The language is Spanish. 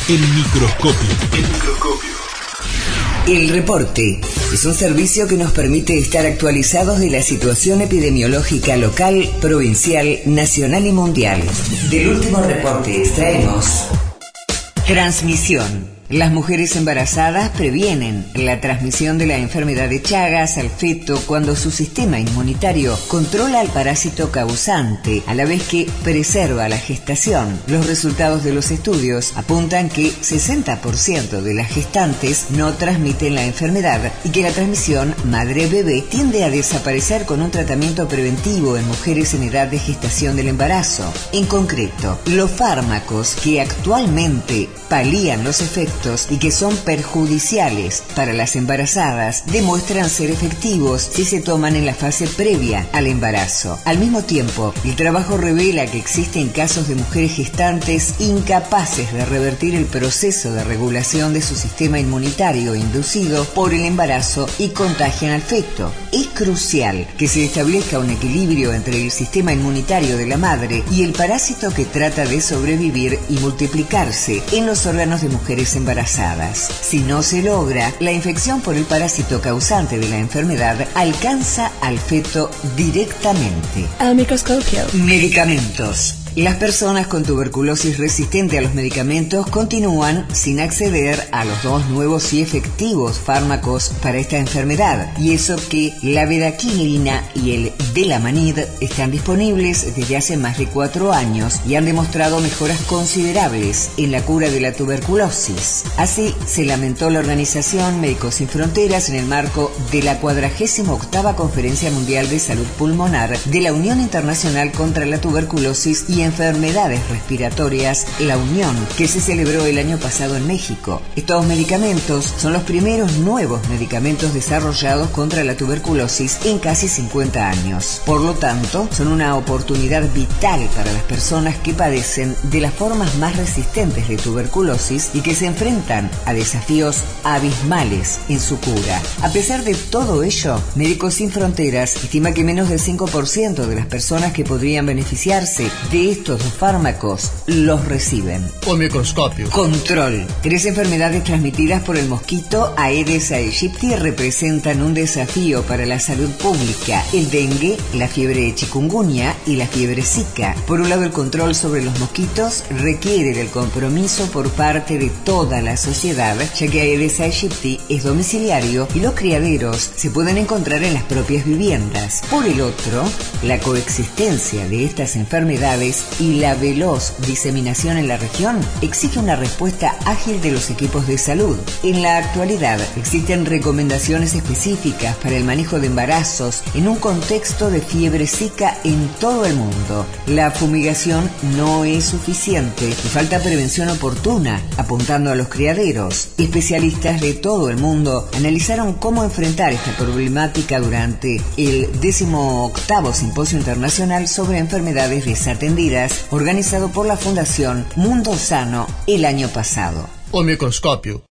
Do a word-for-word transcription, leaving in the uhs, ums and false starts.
El microscopio. El microscopio. El reporte es un servicio que nos permite estar actualizados de la situación epidemiológica local, provincial, nacional y mundial. Del último reporte extraemos: transmisión. Las mujeres embarazadas previenen la transmisión de la enfermedad de Chagas al feto cuando su sistema inmunitario controla al parásito causante, a la vez que preserva la gestación. Los resultados de los estudios apuntan que sesenta por ciento de las gestantes no transmiten la enfermedad y que la transmisión madre-bebé tiende a desaparecer con un tratamiento preventivo en mujeres en edad de gestación del embarazo. En concreto, los fármacos que actualmente palían los efectos y que son perjudiciales para las embarazadas demuestran ser efectivos si se toman en la fase previa al embarazo. Al mismo tiempo, el trabajo revela que existen casos de mujeres gestantes incapaces de revertir el proceso de regulación de su sistema inmunitario inducido por el embarazo y contagian al feto. Es crucial que se establezca un equilibrio entre el sistema inmunitario de la madre y el parásito que trata de sobrevivir y multiplicarse en los órganos de mujeres embarazadas. embarazadas. Si no se logra, la infección por el parásito causante de la enfermedad alcanza al feto directamente. Al microscopio. Medicamentos. Las personas con tuberculosis resistente a los medicamentos continúan sin acceder a los dos nuevos y efectivos fármacos para esta enfermedad, y eso que la bedaquiline y el delamanid están disponibles desde hace más de cuatro años y han demostrado mejoras considerables en la cura de la tuberculosis. Así se lamentó la organización Médicos Sin Fronteras en el marco de la cuadragésima octava Conferencia Mundial de Salud Pulmonar de la Unión Internacional contra la Tuberculosis y Enfermedades Respiratorias, la Unión, que se celebró el año pasado en México. Estos medicamentos son los primeros nuevos medicamentos desarrollados contra la tuberculosis en casi cincuenta años. Por lo tanto, son una oportunidad vital para las personas que padecen de las formas más resistentes de tuberculosis y que se enfrentan a desafíos abismales en su cura. A pesar de todo ello, Médicos Sin Fronteras estima que menos del cinco por ciento de las personas que podrían beneficiarse de estos dos fármacos los reciben. O microscopio. Control. Tres enfermedades transmitidas por el mosquito Aedes aegypti representan un desafío para la salud pública: el dengue, la fiebre chikungunya y la fiebre zika. Por un lado, el control sobre los mosquitos requiere del compromiso por parte de toda la sociedad, ya que Aedes aegypti es domiciliario y los criaderos se pueden encontrar en las propias viviendas. Por el otro, la coexistencia de estas enfermedades y la veloz diseminación en la región exige una respuesta ágil de los equipos de salud. En la actualidad existen recomendaciones específicas para el manejo de embarazos en un contexto de fiebre zika en todo el mundo. La fumigación no es suficiente y falta prevención oportuna, apuntando a los criaderos. Especialistas de todo el mundo analizaron cómo enfrentar esta problemática durante el decimoctavo Simposio Internacional sobre Enfermedades Desatendidas, organizado por la Fundación Mundo Sano el año pasado. O microscopio.